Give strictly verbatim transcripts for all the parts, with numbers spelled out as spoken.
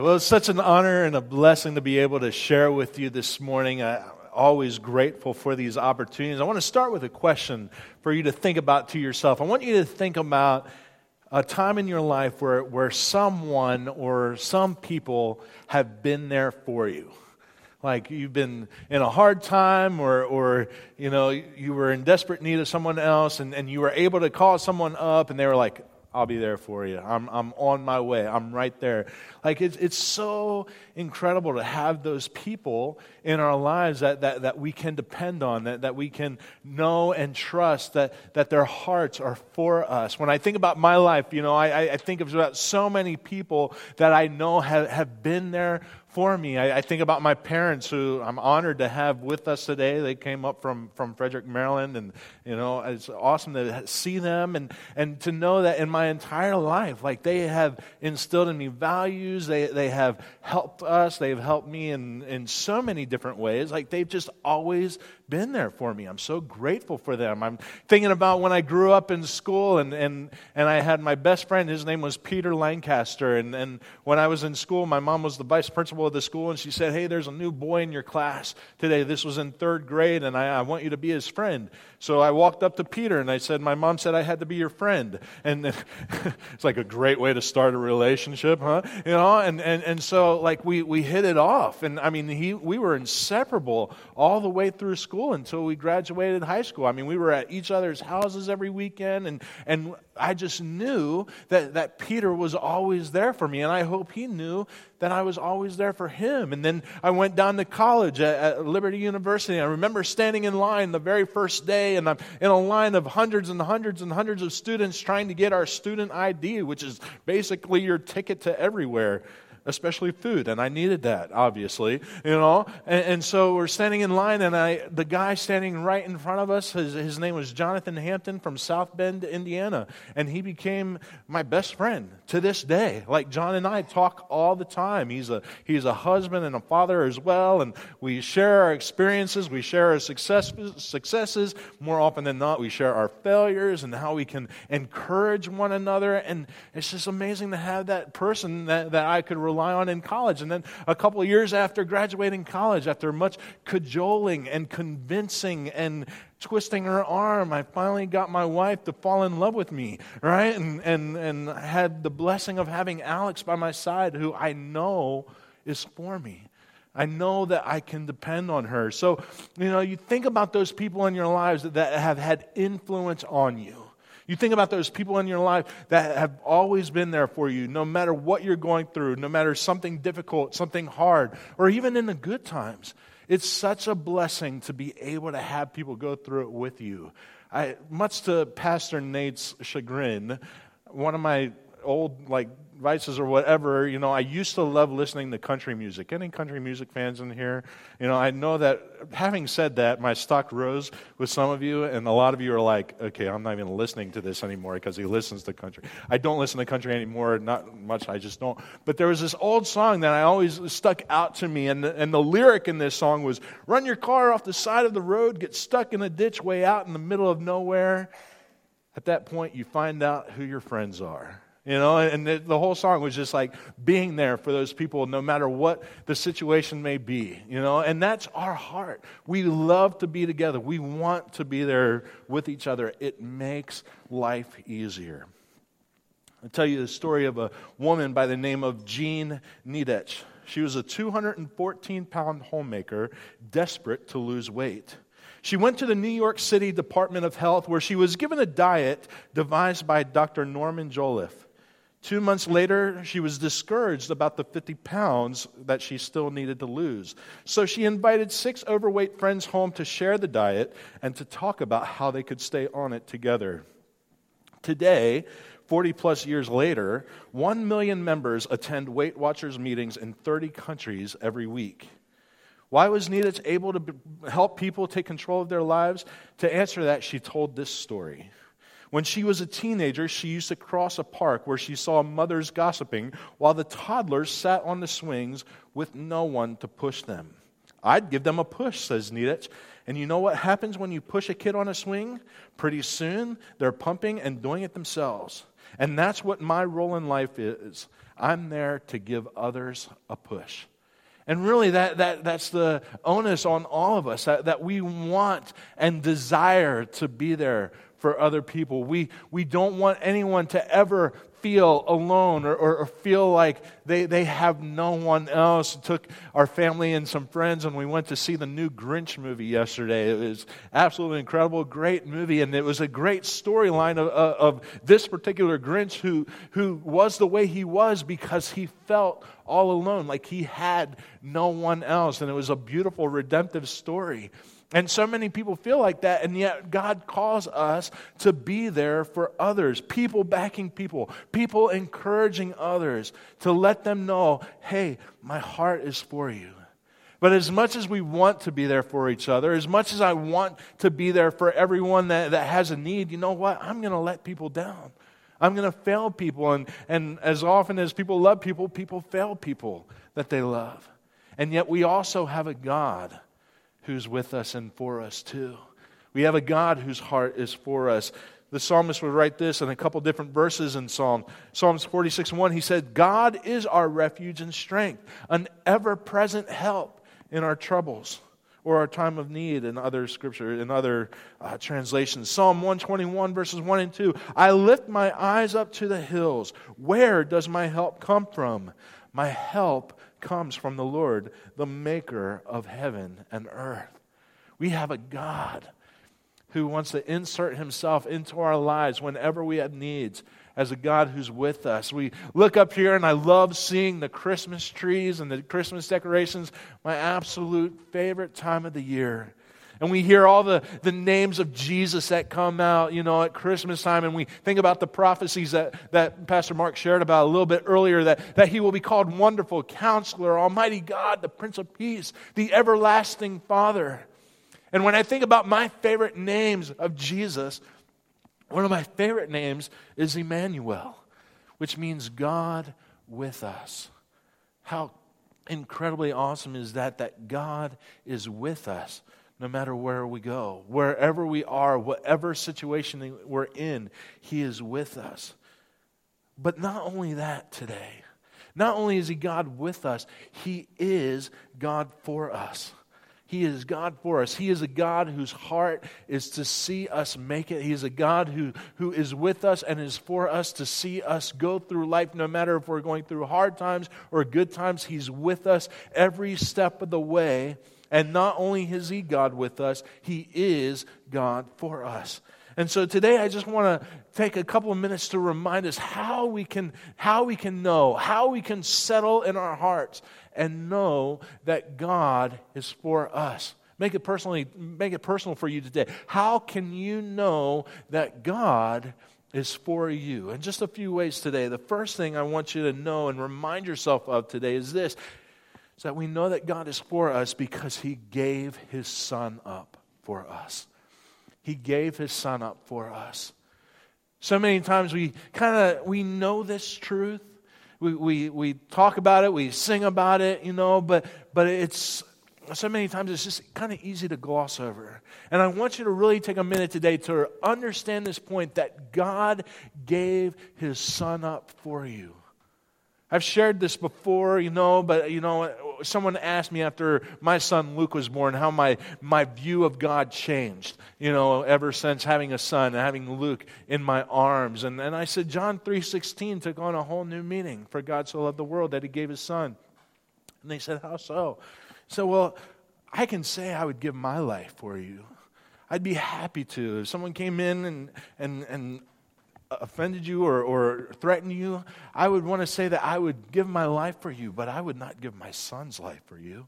Well, it's such an honor and a blessing to be able to share with you this morning. I'm always grateful for these opportunities. I want to start with a question for you to think about to yourself. I want you to think about a time in your life where, where someone or some people have been there for you. Like you've been in a hard time or, or you know, you were in desperate need of someone else and, and you were able to call someone up and they were like, I'll be there for you. I'm I'm on my way. I'm right there. Like it's it's so incredible to have those people in our lives that, that, that we can depend on, that, that we can know and trust, that, that their hearts are for us. When I think about my life, you know, I, I think about so many people that I know have, have been there for me. I, I think about my parents who I'm honored to have with us today. They came up from, from Frederick, Maryland, and you know it's awesome to see them and, and to know that in my entire life, like they have instilled in me values. They they have helped us. They've helped me in, in so many different ways. Like they've just always been there for me. I'm so grateful for them. I'm thinking about when I grew up in school and and, and I had my best friend. His name was Peter Lancaster. And, and when I was in school, my mom was the vice principal of the school, and she said, hey, there's a new boy in your class today. This was in third grade, and I, I want you to be his friend. So I walked up to Peter, and I said, my mom said I had to be your friend. And it's like a great way to start a relationship, huh? You know, and, and, and so like we, we hit it off. And I mean, he we were inseparable all the way through school until we graduated high school. I mean, we were at each other's houses every weekend, and, and I just knew that, that Peter was always there for me, and I hope he knew that I was always there for him. And then I went down to college at, at Liberty University. I remember standing in line the very first day, and I'm in a line of hundreds and hundreds and hundreds of students trying to get our student I D, which is basically your ticket to everywhere, especially food, and I needed that, obviously, you know. And, and so we're standing in line, and I, the guy standing right in front of us, his, his name was Jonathan Hampton from South Bend, Indiana, and he became my best friend to this day. Like John and I talk all the time. He's a he's a husband and a father as well, and we share our experiences, we share our success, successes. More often than not, we share our failures and how we can encourage one another, and it's just amazing to have that person that, that I could rely on in college. And then a couple of years after graduating college, after much cajoling and convincing and twisting her arm, I finally got my wife to fall in love with me, right? And and and had the blessing of having Alex by my side, who I know is for me. I know that I can depend on her. So, you know, you think about those people in your lives that, that have had influence on you. You think about those people in your life that have always been there for you, no matter what you're going through, no matter something difficult, something hard, or even in the good times. It's such a blessing to be able to have people go through it with you. I, much to Pastor Nate's chagrin, one of my old like vices or whatever, you know, I used to love listening to country music. Any country music fans in here? You know, I know that, having said that, my stock rose with some of you, and a lot of you are like, okay, I'm not even listening to this anymore because he listens to country. I don't listen to country anymore, not much, I just don't. But there was this old song that I always stuck out to me, and the, and the lyric in this song was, run your car off the side of the road, get stuck in a ditch way out in the middle of nowhere. At that point, you find out who your friends are. You know, and the, the whole song was just like being there for those people no matter what the situation may be, you know, and that's our heart. We love to be together. We want to be there with each other. It makes life easier. I'll tell you the story of a woman by the name of Jean Nidetch. She was a two hundred fourteen pound homemaker, desperate to lose weight. She went to the New York City Department of Health, where she was given a diet devised by Doctor Norman Jolliffe. Two months later, she was discouraged about the fifty pounds that she still needed to lose. So she invited six overweight friends home to share the diet and to talk about how they could stay on it together. Today, forty plus years later, one million members attend Weight Watchers meetings in thirty countries every week. Why was Nidetch able to help people take control of their lives? To answer that, she told this story. When she was a teenager, she used to cross a park where she saw mothers gossiping while the toddlers sat on the swings with no one to push them. I'd give them a push, says Nidetch. And you know what happens when you push a kid on a swing? Pretty soon, they're pumping and doing it themselves. And that's what my role in life is. I'm there to give others a push. And really, that, that that's the onus on all of us, that, that we want and desire to be there for other people. We we don't want anyone to ever feel alone or, or, or feel like they, they have no one else. Took our family and some friends, and we went to see the new Grinch movie yesterday. It was absolutely incredible, great movie, and it was a great storyline of, of, of this particular Grinch who, who was the way he was because he felt all alone, like he had no one else, and it was a beautiful, redemptive story. And so many people feel like that, and yet God calls us to be there for others, people backing people, people encouraging others, to let them know, hey, my heart is for you. But as much as we want to be there for each other, as much as I want to be there for everyone that, that has a need, you know what? I'm going to let people down. I'm going to fail people, and, and as often as people love people, people fail people that they love. And yet we also have a God who's with us and for us too. We have a God whose heart is for us. The psalmist would write this in a couple different verses in Psalm. Psalms forty-six one, he said, God is our refuge and strength, an ever-present help in our troubles, or our time of need in other scripture, in other uh, translations. Psalm one twenty-one verses one and two, I lift my eyes up to the hills. Where does my help come from? My help comes from the Lord, the maker of heaven and earth. We have a God who wants to insert himself into our lives whenever we have needs, as a God who's with us. We look up here and I love seeing the Christmas trees and the Christmas decorations, my absolute favorite time of the year. And we hear all the, the names of Jesus that come out, you know, at Christmas time. And we think about the prophecies that, that Pastor Mark shared about a little bit earlier, that, that he will be called Wonderful Counselor, Almighty God, the Prince of Peace, the Everlasting Father. And when I think about my favorite names of Jesus, one of my favorite names is Emmanuel, which means God with us. How incredibly awesome is that, that God is with us no matter where we go. Wherever we are, whatever situation we're in, He is with us. But not only that today. Not only is He God with us, He is God for us. He is God for us. He is a God whose heart is to see us make it. He is a God who, who is with us and is for us to see us go through life, no matter if we're going through hard times or good times. He's with us every step of the way. And not only is He God with us, He is God for us. And so today I just want to take a couple of minutes to remind us how we can, how we can know, how we can settle in our hearts and know that God is for us. Make it personally, make it personal for you today. How can you know that God is for you? In just a few ways today. The first thing I want you to know and remind yourself of today is this, is that we know that God is for us because He gave His Son up for us. He gave His Son up for us. So many times we kind of, we know this truth. We, we we talk about it, we sing about it, you know, but but it's, so many times it's just kind of easy to gloss over. And I want you to really take a minute today to understand this point that God gave His Son up for you. I've shared this before, you know, but, you know, someone asked me after my son Luke was born how my, my view of God changed, you know, ever since having a son and having Luke in my arms. And, and I said, John three sixteen took on a whole new meaning. For God so loved the world that He gave His Son. And they said, how so? So, well, I can say I would give my life for you. I'd be happy to. If someone came in and and and offended you or, or threatened you, I would want to say that I would give my life for you, but I would not give my son's life for you.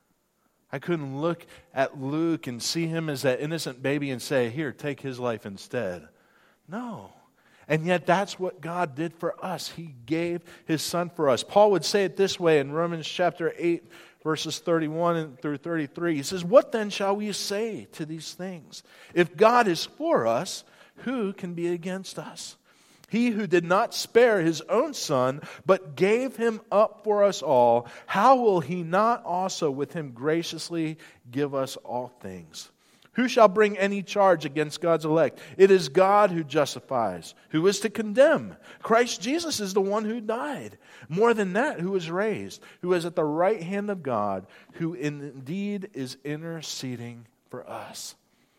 I couldn't look at Luke and see him as that innocent baby and say, here, take his life instead. No. And yet that's what God did for us. He gave His Son for us. Paul would say it this way in Romans chapter eight, verses thirty-one through thirty-three. He says, what then shall we say to these things? If God is for us, who can be against us? He who did not spare His own Son, but gave Him up for us all, how will He not also with Him graciously give us all things? Who shall bring any charge against God's elect? It is God who justifies. Who is to condemn? Christ Jesus is the one who died. More than that, who was raised, who is at the right hand of God, who indeed is interceding for us.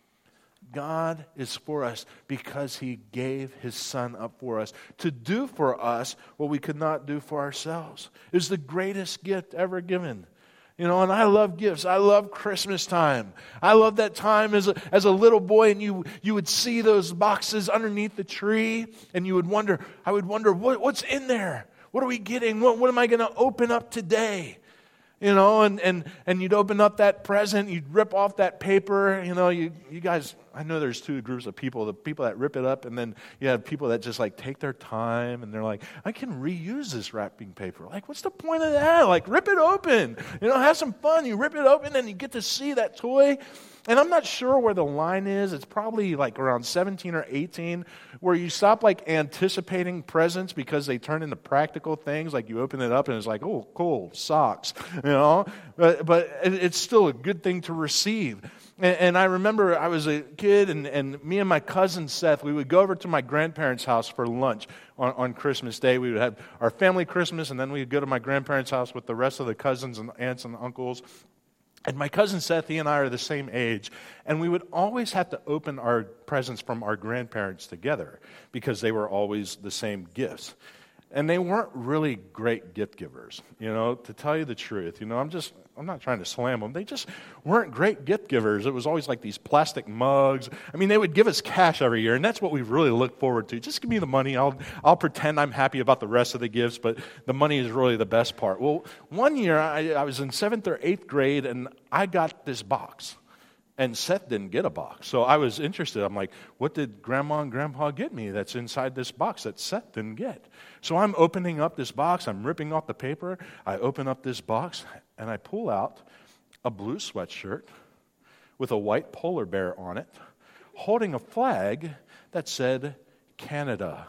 God is for us because He gave His Son up for us to do for us what we could not do for ourselves. It is the greatest gift ever given. You know, and I love gifts. I love Christmas time. I love that time as a, as a little boy, and you you would see those boxes underneath the tree, and you would wonder, I would wonder, what, what's in there? What are we getting? What, what am I going to open up today? You know, and, and, and you'd open up that present, you'd rip off that paper, you know, you, you guys, I know there's two groups of people, the people that rip it up, and then you have people that just like take their time, and they're like, I can reuse this wrapping paper. Like, what's the point of that? Like, rip it open, you know, have some fun. You rip it open, and you get to see that toy. And I'm not sure where the line is. It's probably like around seventeen or eighteen, where you stop like anticipating presents because they turn into practical things. Like you open it up and it's like, oh, cool, socks, you know. But, but it's still a good thing to receive. And, and I remember I was a kid, and, and me and my cousin Seth, we would go over to my grandparents' house for lunch on, on Christmas Day. We would have our family Christmas, and then we would go to my grandparents' house with the rest of the cousins and aunts and uncles. And my cousin Seth, he and I are the same age, and we would always have to open our presents from our grandparents together because they were always the same gifts. And they weren't really great gift givers, you know, to tell you the truth. You know, I'm just, I'm not trying to slam them. They just weren't great gift givers. It was always like these plastic mugs. I mean, they would give us cash every year, and that's what we really look forward to. Just give me the money. I'll, I'll pretend I'm happy about the rest of the gifts, but the money is really the best part. Well, one year I, I was in seventh or eighth grade, and I got this box. And Seth didn't get a box. So I was interested. I'm like, what did Grandma and Grandpa get me that's inside this box that Seth didn't get? So I'm opening up this box. I'm ripping off the paper. I open up this box, and I pull out a blue sweatshirt with a white polar bear on it, holding a flag that said Canada.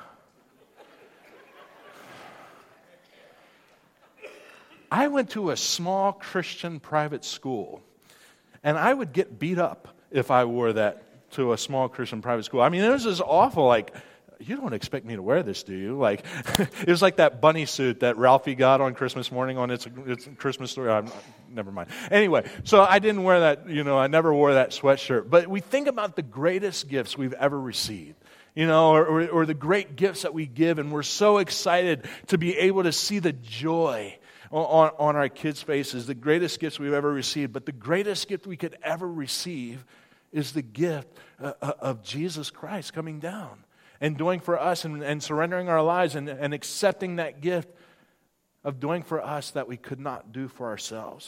I went to a small Christian private school. And I would get beat up if I wore that to a small Christian private school. I mean, it was just awful. Like, you don't expect me to wear this, do you? Like, it was like that bunny suit that Ralphie got on Christmas morning on its, its Christmas story. I'm, never mind. Anyway, so I didn't wear that, you know, I never wore that sweatshirt. But we think about the greatest gifts we've ever received. You know, or, or, or the great gifts that we give, and we're so excited to be able to see the joy On, on our kids' faces, the greatest gifts we've ever received. But the greatest gift we could ever receive is the gift uh, of Jesus Christ coming down and doing for us and, and surrendering our lives and, and accepting that gift of doing for us that we could not do for ourselves.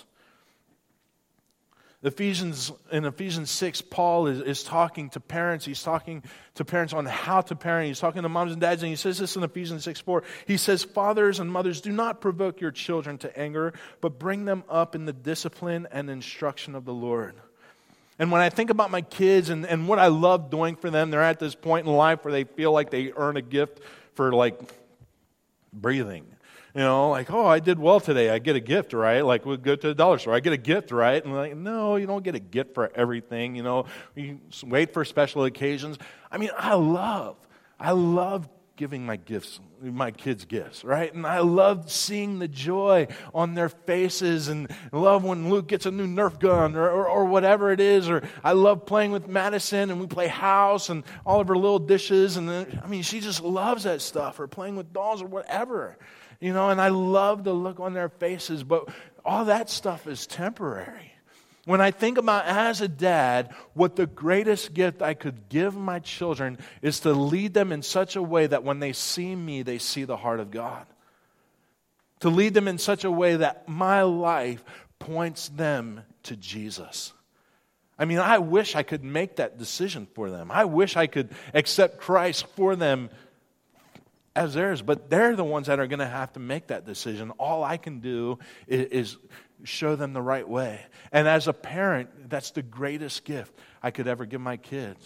Ephesians, in Ephesians six, Paul is, is talking to parents. He's talking to parents on how to parent. He's talking to moms and dads, and he says this in Ephesians six four. He says, fathers and mothers, do not provoke your children to anger, but bring them up in the discipline and instruction of the Lord. And when I think about my kids and, and what I love doing for them, they're at this point in life where they feel like they earn a gift for like breathing. You know, like, oh, I did well today. I get a gift, right? Like, we'll go to the dollar store. I get a gift, right? And like, no, you don't get a gift for everything. You know, you wait for special occasions. I mean, I love, I love giving my gifts, my kids gifts, right? And I love seeing the joy on their faces, and love when Luke gets a new Nerf gun or, or, or whatever it is. Or I love playing with Madison, and we play house and all of her little dishes. And then, I mean, she just loves that stuff, or playing with dolls or whatever. You know, and I love the look on their faces, but all that stuff is temporary. When I think about, as a dad, what the greatest gift I could give my children is to lead them in such a way that when they see me, they see the heart of God. To lead them in such a way that my life points them to Jesus. I mean, I wish I could make that decision for them. I wish I could accept Christ for them as theirs, but they're the ones that are going to have to make that decision. All I can do is, is show them the right way. And as a parent, that's the greatest gift I could ever give my kids.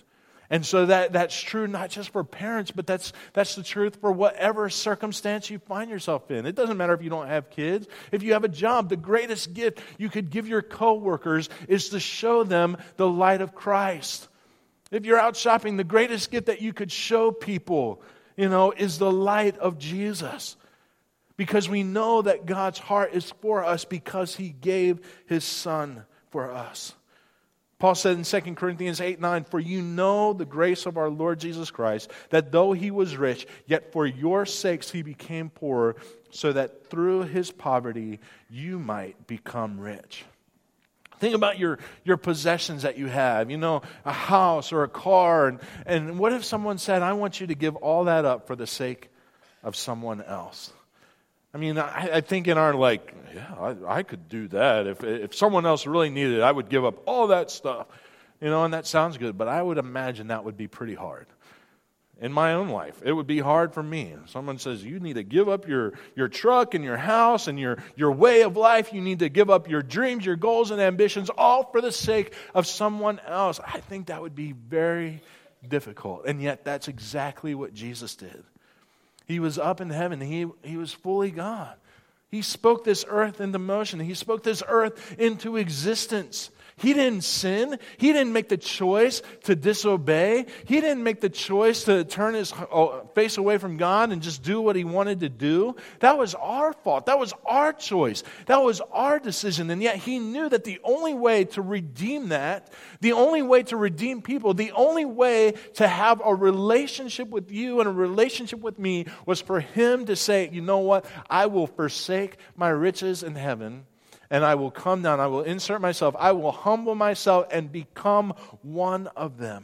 And so that, that's true not just for parents, but that's that's the truth for whatever circumstance you find yourself in. It doesn't matter if you don't have kids. If you have a job, the greatest gift you could give your coworkers is to show them the light of Christ. If you're out shopping, the greatest gift that you could show people, you know, is the light of Jesus. Because we know that God's heart is for us because He gave His Son for us. Paul said in Second Corinthians eight nine, "For you know the grace of our Lord Jesus Christ, that though He was rich, yet for your sakes He became poor, so that through His poverty you might become rich." Think about your, your possessions that you have, you know, a house or a car. And, and what if someone said, "I want you to give all that up for the sake of someone else"? I mean, I, I think in our like, yeah, I, I could do that. If if someone else really needed it, I would give up all that stuff. You know, and that sounds good, but I would imagine that would be pretty hard. In my own life, it would be hard for me. Someone says, "You need to give up your, your truck and your house and your, your way of life. You need to give up your dreams, your goals and ambitions, all for the sake of someone else." I think that would be very difficult. And yet that's exactly what Jesus did. He was up in heaven. He, he was fully God. He spoke this earth into motion. He spoke this earth into existence. He didn't sin. He didn't make the choice to disobey. He didn't make the choice to turn his face away from God and just do what he wanted to do. That was our fault. That was our choice. That was our decision. And yet he knew that the only way to redeem that, the only way to redeem people, the only way to have a relationship with you and a relationship with me was for him to say, "You know what? I will forsake my riches in heaven. And I will come down, I will insert myself, I will humble myself and become one of them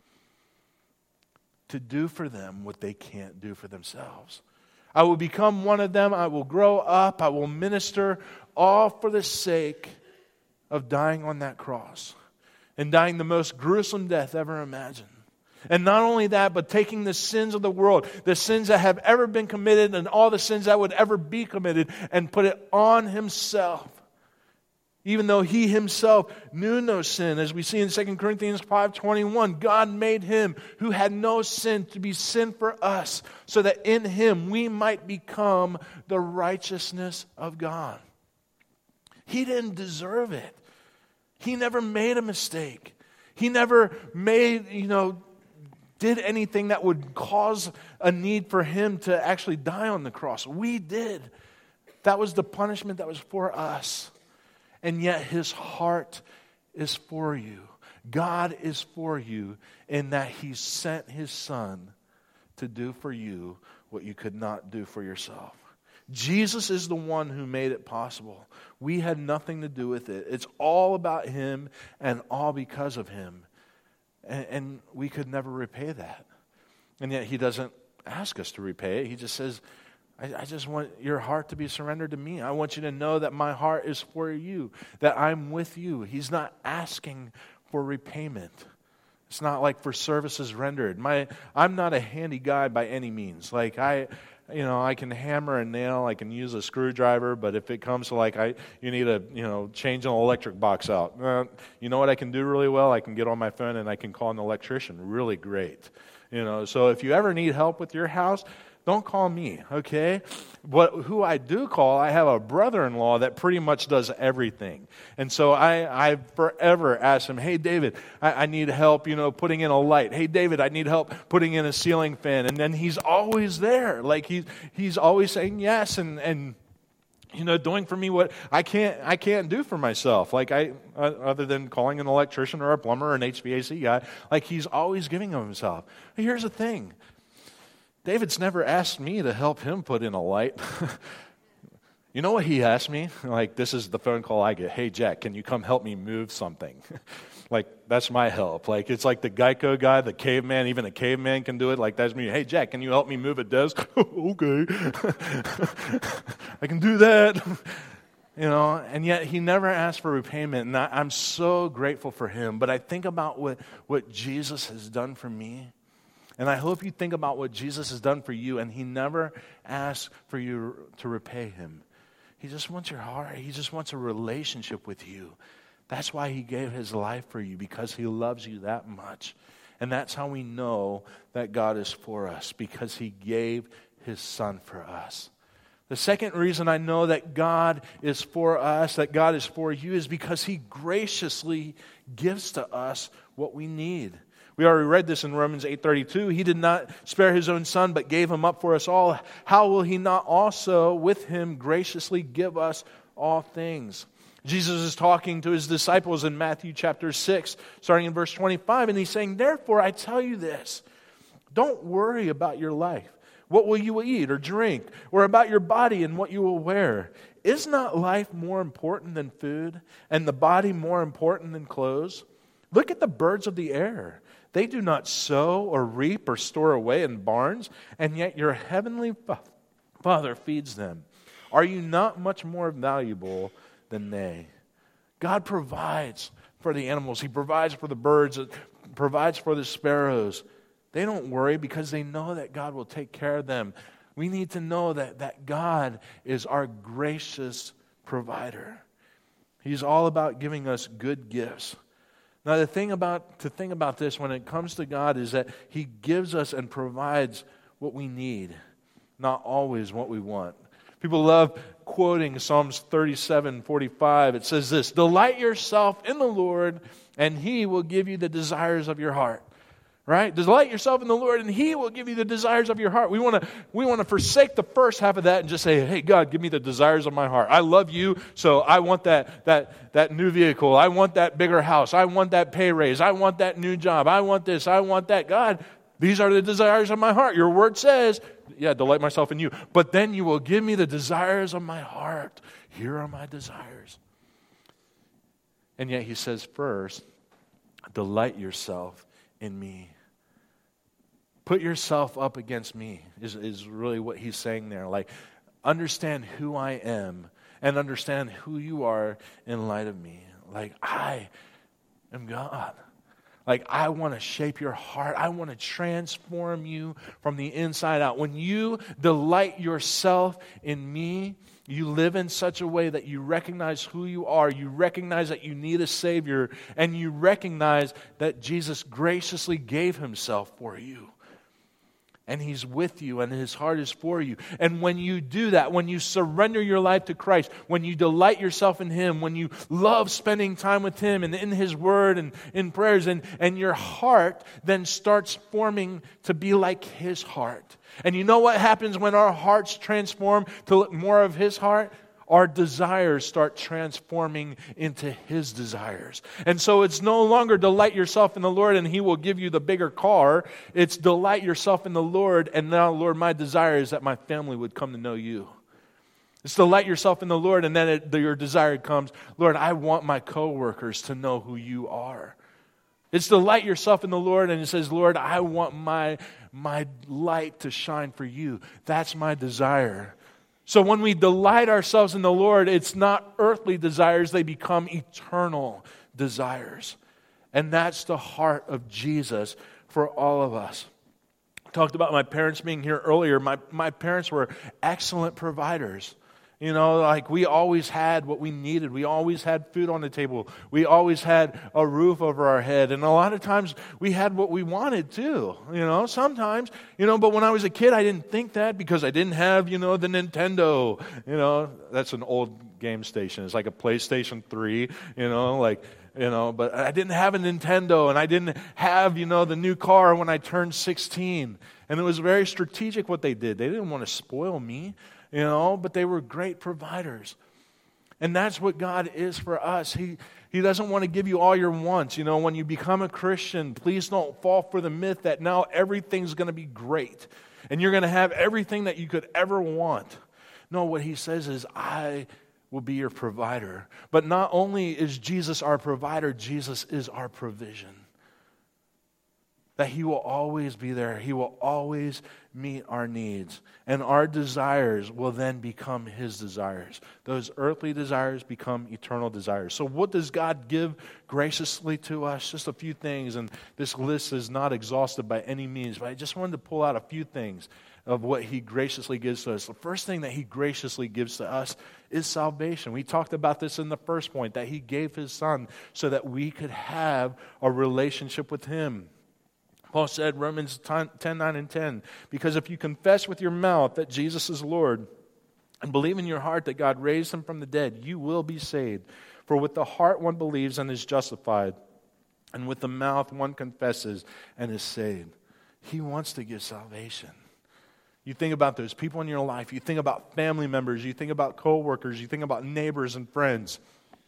to do for them what they can't do for themselves. I will become one of them, I will grow up, I will minister, all for the sake of dying on that cross and dying the most gruesome death ever imagined. And not only that, but taking the sins of the world, the sins that have ever been committed and all the sins that would ever be committed, and put it on himself. Even though he himself knew no sin, as we see in Second Corinthians five twenty-one, God made him who had no sin to be sin for us, so that in him we might become the righteousness of God. He didn't deserve it. He never made a mistake. He never made, you know, did anything that would cause a need for him to actually die on the cross. We did. That was the punishment that was for us. And yet his heart is for you. God is for you in that he sent his son to do for you what you could not do for yourself. Jesus is the one who made it possible. We had nothing to do with it. It's all about him and all because of him. And, and we could never repay that. And yet he doesn't ask us to repay it. He just says, I, I just want your heart to be surrendered to me. I want you to know that my heart is for you, that I'm with you. He's not asking for repayment. It's not like for services rendered. My, I'm not a handy guy by any means. Like I, you know, I can hammer a nail, I can use a screwdriver, but if it comes to like I, you need a, you know, change an electric box out. Uh, you know what I can do really well? I can get on my phone and I can call an electrician really great. You know, so if you ever need help with your house, don't call me, okay? What, who I do call, I have a brother-in-law that pretty much does everything. And so I, I forever ask him, "Hey, David, I, I need help, you know, putting in a light. Hey, David, I need help putting in a ceiling fan." And then he's always there. Like he's, he's always saying yes and, and you know, doing for me what I can't I can't do for myself. Like I, uh, other than calling an electrician or a plumber or an H V A C guy, like he's always giving of himself. Here's the thing. David's never asked me to help him put in a light. You know what he asked me? Like, this is the phone call I get. "Hey, Jack, can you come help me move something?" Like, that's my help. Like, it's like the Geico guy, the caveman, even a caveman can do it. Like, that's me. "Hey, Jack, can you help me move a desk?" "Okay." I can do that. You know, and yet he never asked for repayment. And I, I'm so grateful for him. But I think about what, what Jesus has done for me. And I hope you think about what Jesus has done for you, and he never asks for you to repay him. He just wants your heart. He just wants a relationship with you. That's why he gave his life for you, because he loves you that much. And that's how we know that God is for us, because he gave his son for us. The second reason I know that God is for us, that God is for you, is because he graciously gives to us what we need. We already read this in Romans eight thirty-two. He did not spare his own son, but gave him up for us all. How will he not also with him graciously give us all things? Jesus is talking to his disciples in Matthew chapter six, starting in verse twenty-five, and he's saying, therefore I tell you this, don't worry about your life. What will you eat or drink? Or about your body and what you will wear? Is not life more important than food, and the body more important than clothes? Look at the birds of the air. They do not sow or reap or store away in barns, and yet your heavenly Father feeds them. Are you not much more valuable than they? God provides for the animals. He provides for the birds, provides for the sparrows. They don't worry because they know that God will take care of them. We need to know that, that God is our gracious provider. He's all about giving us good gifts. Now, the thing about to think about this when it comes to God is that he gives us and provides what we need, not always what we want. People love quoting Psalms thirty-seven forty-five. It says this, delight yourself in the Lord, and he will give you the desires of your heart. Right? Delight yourself in the Lord, and he will give you the desires of your heart. We want to we want to forsake the first half of that and just say, hey, God, give me the desires of my heart. I love you, so I want that, that, that new vehicle. I want that bigger house. I want that pay raise. I want that new job. I want this. I want that. God, these are the desires of my heart. Your word says, yeah, delight myself in you. But then you will give me the desires of my heart. Here are my desires. And yet he says first, delight yourself in me. Put yourself up against me is, is really what he's saying there. Like, understand who I am and understand who you are in light of me. Like, I am God. Like, I want to shape your heart. I want to transform you from the inside out. When you delight yourself in me, you live in such a way that you recognize who you are. You recognize that you need a Savior. And you recognize that Jesus graciously gave himself for you. And he's with you, and his heart is for you. And when you do that, when you surrender your life to Christ, when you delight yourself in him, when you love spending time with him and in his word and in prayers, and, and your heart then starts forming to be like his heart. And you know what happens when our hearts transform to look more of his heart? Our desires start transforming into his desires. And so it's no longer delight yourself in the Lord and he will give you the bigger car. It's delight yourself in the Lord, and now, Lord, my desire is that my family would come to know you. It's delight yourself in the Lord, and then it, your desire comes, Lord, I want my coworkers to know who you are. It's delight yourself in the Lord, and it says, Lord, I want my, my light to shine for you. That's my desire. So when we delight ourselves in the Lord, it's not earthly desires, they become eternal desires. And that's the heart of Jesus for all of us. I talked about my parents being here earlier. My, my parents were excellent providers. You know, like we always had what we needed. We always had food on the table. We always had a roof over our head. And a lot of times we had what we wanted too. You know, sometimes, you know, but when I was a kid, I didn't think that because I didn't have, you know, the Nintendo. You know, that's an old game station. It's like a PlayStation three, you know, like, you know, but I didn't have a Nintendo and I didn't have, you know, the new car when I turned sixteen. And it was very strategic what they did. They didn't want to spoil me. You know, but they were great providers. And that's what God is for us. He, he doesn't want to give you all your wants. You know, when you become a Christian, please don't fall for the myth that now everything's going to be great. And you're going to have everything that you could ever want. No, what he says is, I will be your provider. But not only is Jesus our provider, Jesus is our provision. That he will always be there. He will always meet our needs. And our desires will then become his desires. Those earthly desires become eternal desires. So what does God give graciously to us? Just a few things. And this list is not exhaustive by any means. But I just wanted to pull out a few things of what he graciously gives to us. The first thing that he graciously gives to us is salvation. We talked about this in the first point, that he gave his son so that we could have a relationship with him. Paul said, Romans ten, nine and ten, because if you confess with your mouth that Jesus is Lord and believe in your heart that God raised him from the dead, you will be saved. For with the heart one believes and is justified, and with the mouth one confesses and is saved. He wants to give salvation. You think about those people in your life. You think about family members. You think about co-workers. You think about neighbors and friends.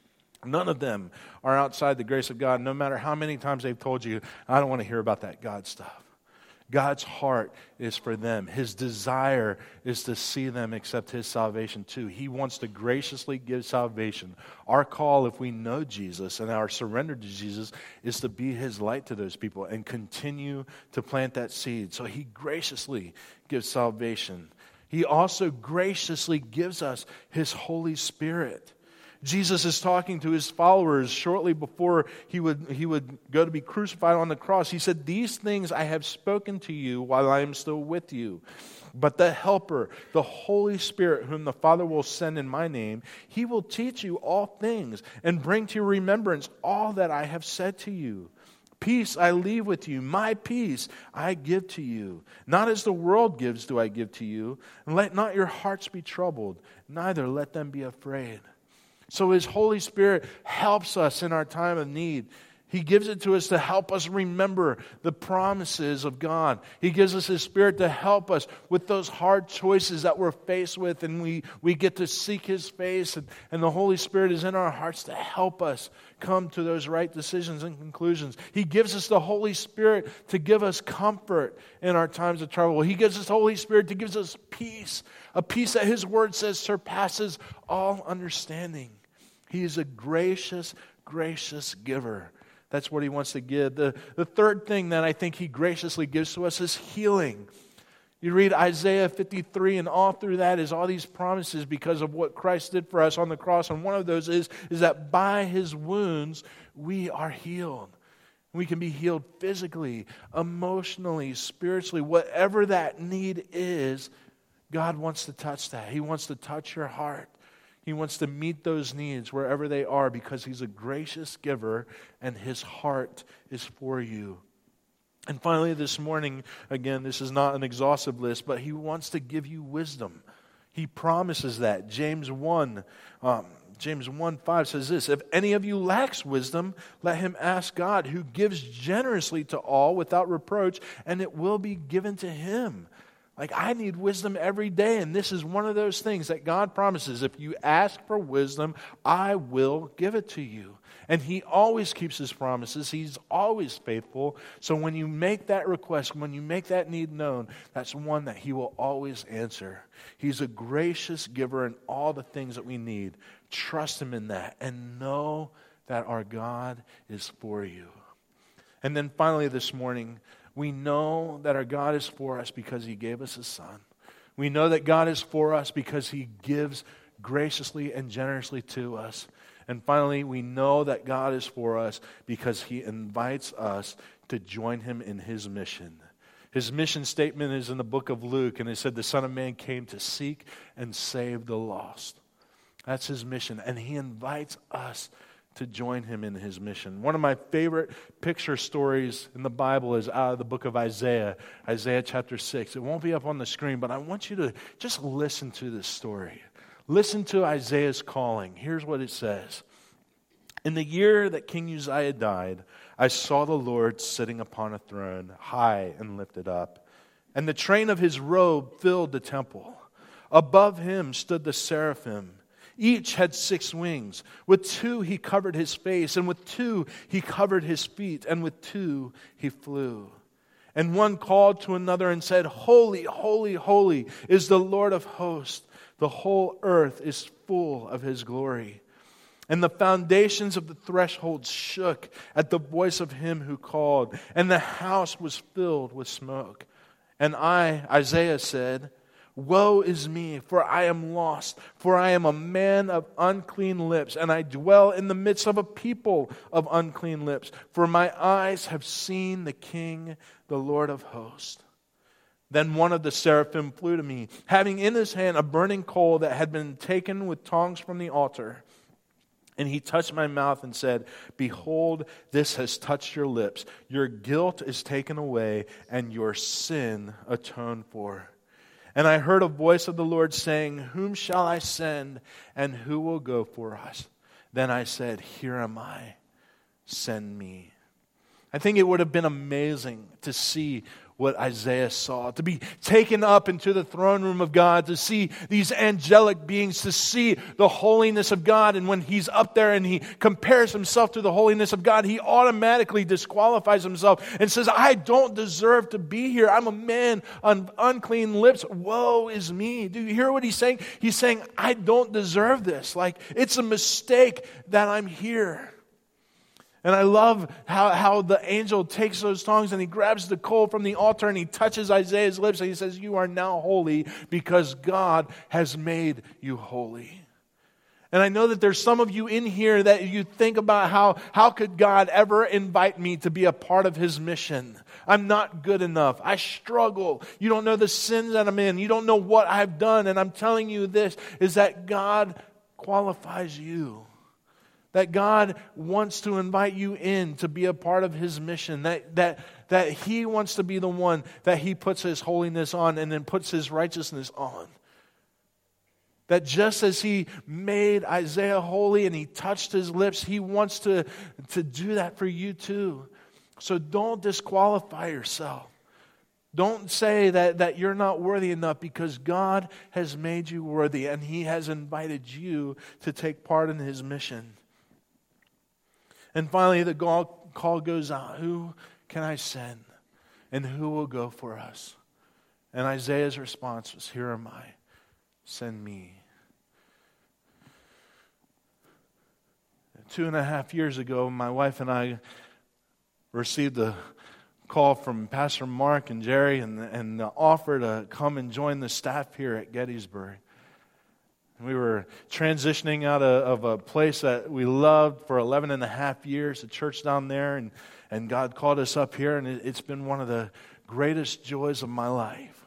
None of them are outside the grace of God, no matter how many times they've told you, I don't want to hear about that God stuff. God's heart is for them. His desire is to see them accept His salvation too. He wants to graciously give salvation. Our call, if we know Jesus and our surrender to Jesus, is to be His light to those people and continue to plant that seed. So He graciously gives salvation. He also graciously gives us His Holy Spirit. Jesus is talking to His followers shortly before he would, he would go to be crucified on the cross. He said, these things I have spoken to you while I am still with you. But the Helper, the Holy Spirit, whom the Father will send in my name, He will teach you all things and bring to your remembrance all that I have said to you. Peace I leave with you, my peace I give to you. Not as the world gives do I give to you. And let not your hearts be troubled, neither let them be afraid. So His Holy Spirit helps us in our time of need. He gives it to us to help us remember the promises of God. He gives us His Spirit to help us with those hard choices that we're faced with, and we, we get to seek His face, and, and the Holy Spirit is in our hearts to help us come to those right decisions and conclusions. He gives us the Holy Spirit to give us comfort in our times of trouble. He gives us the Holy Spirit to give us peace, a peace that His Word says surpasses all understanding. He is a gracious, gracious giver. That's what He wants to give. The, the third thing that I think He graciously gives to us is healing. You read Isaiah fifty-three, and all through that is all these promises because of what Christ did for us on the cross. And one of those is, is that by His wounds we are healed. We can be healed physically, emotionally, spiritually. Whatever that need is, God wants to touch that. He wants to touch your heart. He wants to meet those needs wherever they are because He's a gracious giver and His heart is for you. And finally this morning, again, this is not an exhaustive list, but He wants to give you wisdom. He promises that. James one, um, James one five says this, if any of you lacks wisdom, let him ask God, who gives generously to all without reproach, and it will be given to him. Like, I need wisdom every day, and this is one of those things that God promises. If you ask for wisdom, I will give it to you. And He always keeps His promises. He's always faithful. So when you make that request, when you make that need known, that's one that He will always answer. He's a gracious giver in all the things that we need. Trust Him in that and know that our God is for you. And then finally this morning, we know that our God is for us because He gave us His Son. We know that God is for us because He gives graciously and generously to us. And finally, we know that God is for us because He invites us to join Him in His mission. His mission statement is in the book of Luke, and it said the Son of Man came to seek and save the lost. That's His mission, and He invites us to join Him in His mission. One of my favorite picture stories in the Bible is out of the book of Isaiah, Isaiah chapter six. It won't be up on the screen, but I want you to just listen to this story. Listen to Isaiah's calling. Here's what it says. In the year that King Uzziah died, I saw the Lord sitting upon a throne, high and lifted up, and the train of His robe filled the temple. Above Him stood the seraphim. Each had six wings. With two He covered His face, and with two He covered His feet, and with two He flew. And one called to another and said, Holy, holy, holy is the Lord of hosts. The whole earth is full of His glory. And the foundations of the threshold shook at the voice of Him who called, and the house was filled with smoke. And I, Isaiah, said, Woe is me, for I am lost, for I am a man of unclean lips, and I dwell in the midst of a people of unclean lips. For my eyes have seen the King, the Lord of hosts. Then one of the seraphim flew to me, having in his hand a burning coal that had been taken with tongs from the altar. And he touched my mouth and said, behold, this has touched your lips. Your guilt is taken away and your sin atoned for. And I heard a voice of the Lord saying, whom shall I send and who will go for us? Then I said, here am I, send me. I think it would have been amazing to see what Isaiah saw, to be taken up into the throne room of God, to see these angelic beings, to see the holiness of God. And when he's up there and he compares himself to the holiness of God, he automatically disqualifies himself and says, I don't deserve to be here. I'm a man on unclean lips. Woe is me. Do you hear what he's saying? He's saying, I don't deserve this. Like, it's a mistake that I'm here. And I love how, how the angel takes those tongs and he grabs the coal from the altar and he touches Isaiah's lips and he says, you are now holy because God has made you holy. And I know that there's some of you in here that you think about how, how could God ever invite me to be a part of his mission? I'm not good enough. I struggle. You don't know the sins that I'm in. You don't know what I've done. And I'm telling you this, is that God qualifies you. That God wants to invite you in to be a part of his mission. That, that, that he wants to be the one that he puts his holiness on and then puts his righteousness on. That just as he made Isaiah holy and he touched his lips, he wants to, to do that for you too. So don't disqualify yourself. Don't say that, that you're not worthy enough, because God has made you worthy and he has invited you to take part in his mission. And finally, the call goes out. Who can I send? And who will go for us? And Isaiah's response was, here am I. Send me. Two and a half years ago, my wife and I received a call from Pastor Mark and Jerry and, and the offer to come and join the staff here at Gettysburg. We were transitioning out of, of a place that we loved for eleven and a half years, a church down there, and, and God called us up here, and it, it's been one of the greatest joys of my life.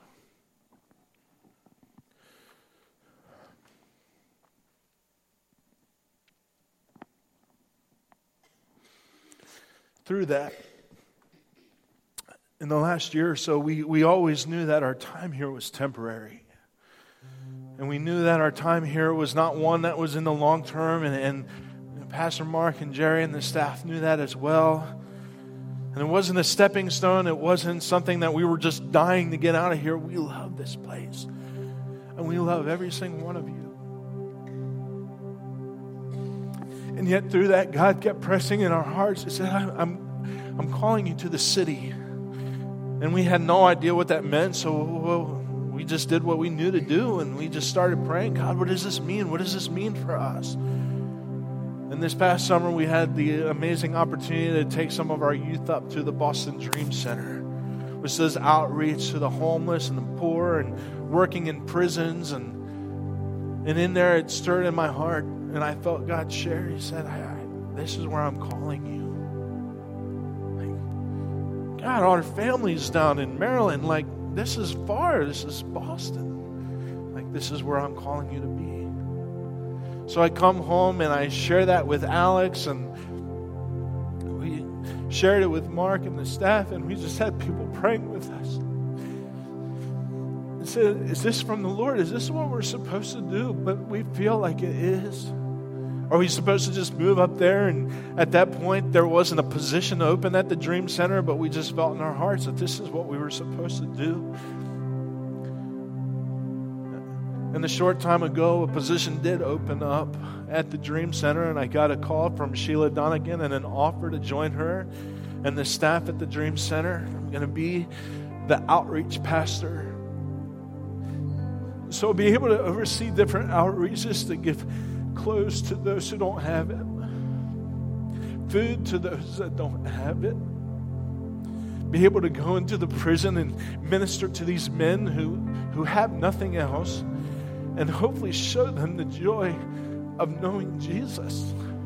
Through that, in the last year or so, we, we always knew that our time here was temporary. And we knew that our time here was not one that was in the long term. And, and Pastor Mark and Jerry and the staff knew that as well. And it wasn't a stepping stone. It wasn't something that we were just dying to get out of here. We love this place. And we love every single one of you. And yet through that, God kept pressing in our hearts. He said, I'm, I'm calling you to the city. And we had no idea what that meant. So well, we just did what we knew to do, and we just started praying, God, what does this mean? What does this mean for us? And this past summer, we had the amazing opportunity to take some of our youth up to the Boston Dream Center, which does outreach to the homeless and the poor and working in prisons. And, and in there, it stirred in my heart, and I felt God share. He said, I, I, this is where I'm calling you. Like, God, our family's down in Maryland, like, this is far. This is Boston. Like, this is where I'm calling you to be. So I come home and I share that with Alex, and we shared it with Mark and the staff, and we just had people praying with us. And said, is this from the Lord? Is this what we're supposed to do? But we feel like it is. Are we supposed to just move up there? And at that point, there wasn't a position open at the Dream Center, but we just felt in our hearts that this is what we were supposed to do. And a short time ago, a position did open up at the Dream Center, and I got a call from Sheila Donegan and an offer to join her and the staff at the Dream Center. I'm going to be the outreach pastor. So be able to oversee different outreaches to give clothes to those who don't have it, food to those that don't have it, be able to go into the prison and minister to these men who, who have nothing else, and hopefully show them the joy of knowing Jesus.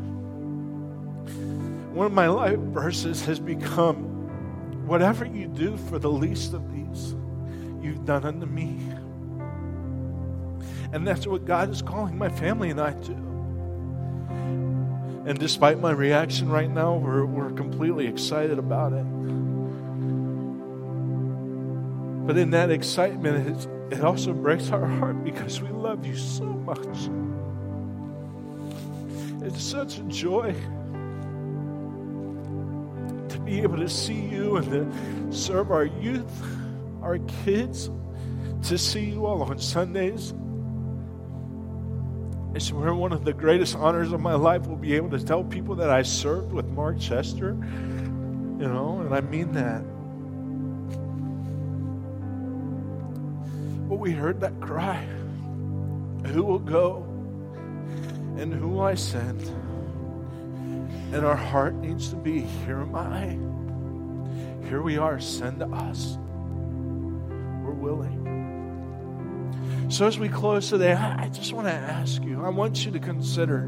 One of my life verses has become, whatever you do for the least of these, you've done unto me. And that's what God is calling my family and I to. And despite my reaction right now, we're, we're completely excited about it. But in that excitement, it's, it also breaks our heart because we love you so much. It's such a joy to be able to see you and to serve our youth, our kids, to see you all on Sundays. It's one of the greatest honors of my life will be able to tell people that I served with Mark Chester, you know, and I mean that. But we heard that cry, who will go and who will I send? And our heart needs to be, here am I. Here we are, send to us. We're willing. So as we close today, I just want to ask you, I want you to consider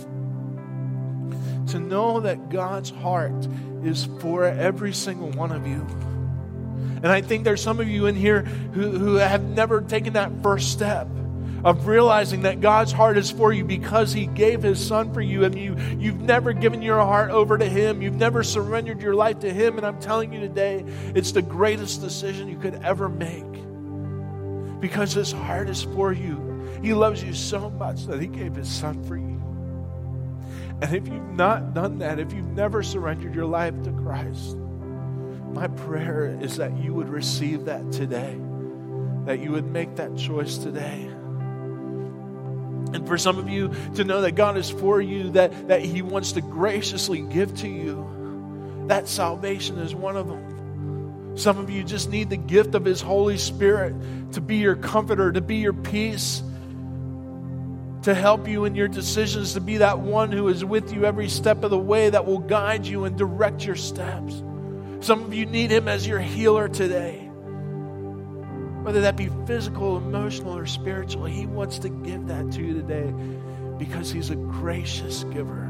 to know that God's heart is for every single one of you. And I think there's some of you in here who, who have never taken that first step of realizing that God's heart is for you because He gave His Son for you, and you, you've never given your heart over to Him. You've never surrendered your life to Him. And I'm telling you today, it's the greatest decision you could ever make. Because His heart is for you. He loves you so much that He gave His Son for you. And if you've not done that, if you've never surrendered your life to Christ, my prayer is that you would receive that today. That you would make that choice today. And for some of you to know that God is for you, that, that He wants to graciously give to you, that salvation is one of them. Some of you just need the gift of His Holy Spirit to be your comforter, to be your peace, to help you in your decisions, to be that one who is with you every step of the way, that will guide you and direct your steps. Some of you need Him as your healer today. Whether that be physical, emotional, or spiritual, He wants to give that to you today because He's a gracious giver.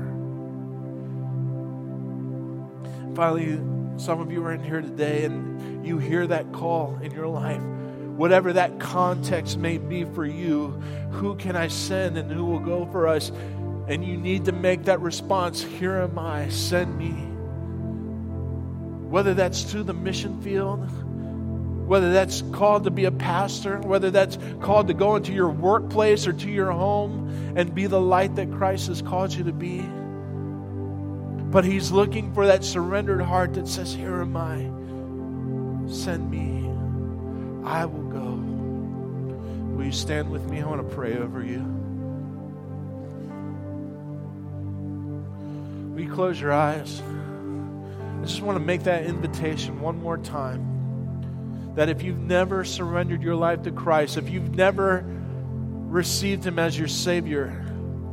Finally, some of you are in here today and you hear that call in your life. Whatever that context may be for you, who can I send and who will go for us? And you need to make that response, here am I, send me. Whether that's to the mission field, whether that's called to be a pastor, whether that's called to go into your workplace or to your home and be the light that Christ has called you to be. But He's looking for that surrendered heart that says, here am I, send me, I will go. Will you stand with me? I want to pray over you. Will you close your eyes? I just want to make that invitation one more time. That if you've never surrendered your life to Christ, if you've never received Him as your Savior,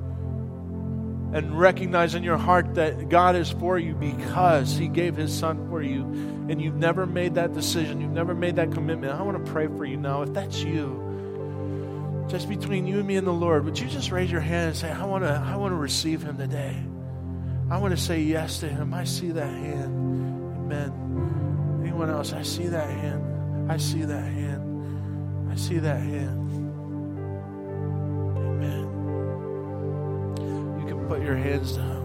and recognize in your heart that God is for you because He gave His Son for you, and you've never made that decision, you've never made that commitment, I want to pray for you now. If that's you, just between you and me and the Lord, would you just raise your hand and say, I want to I want to receive Him today. I want to say yes to Him. I see that hand. Amen. Anyone else? I see that hand. I see that hand. I see that hand. Amen. Put your hands down.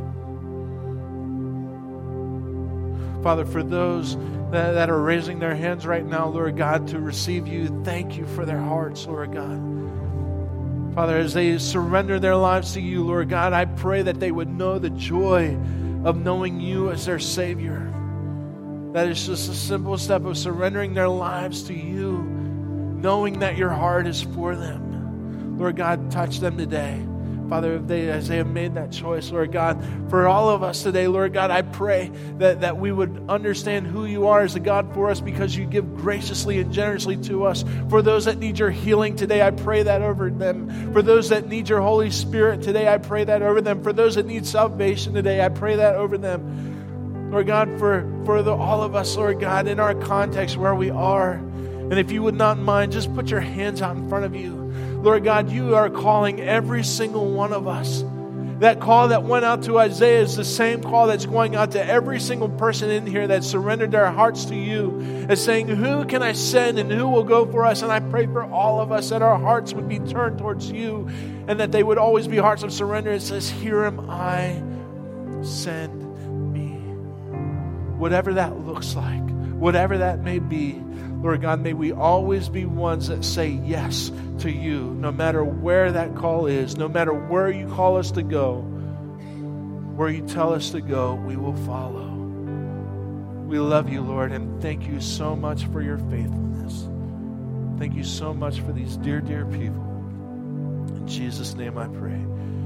Father, for those that, that are raising their hands right now, Lord God, to receive you, thank you for their hearts, Lord God. Father, as they surrender their lives to you, Lord God, I pray that they would know the joy of knowing you as their Savior. That is just a simple step of surrendering their lives to you, knowing that your heart is for them. Lord God, touch them today. Father, if they, as they have made that choice, Lord God, for all of us today, Lord God, I pray that, that we would understand who you are as a God for us because you give graciously and generously to us. For those that need your healing today, I pray that over them. For those that need your Holy Spirit today, I pray that over them. For those that need salvation today, I pray that over them. Lord God, for, for the, all of us, Lord God, in our context where we are. And if you would not mind, just put your hands out in front of you. Lord God, you are calling every single one of us. That call that went out to Isaiah is the same call that's going out to every single person in here that surrendered their hearts to you, as saying, who can I send and who will go for us? And I pray for all of us that our hearts would be turned towards you and that they would always be hearts of surrender. It says, here am I, send me. Whatever that looks like, whatever that may be, Lord God, may we always be ones that say yes to you, no matter where that call is, no matter where you call us to go. Where you tell us to go, we will follow. We love you, Lord, and thank you so much for your faithfulness. Thank you so much for these dear, dear people. In Jesus' name I pray.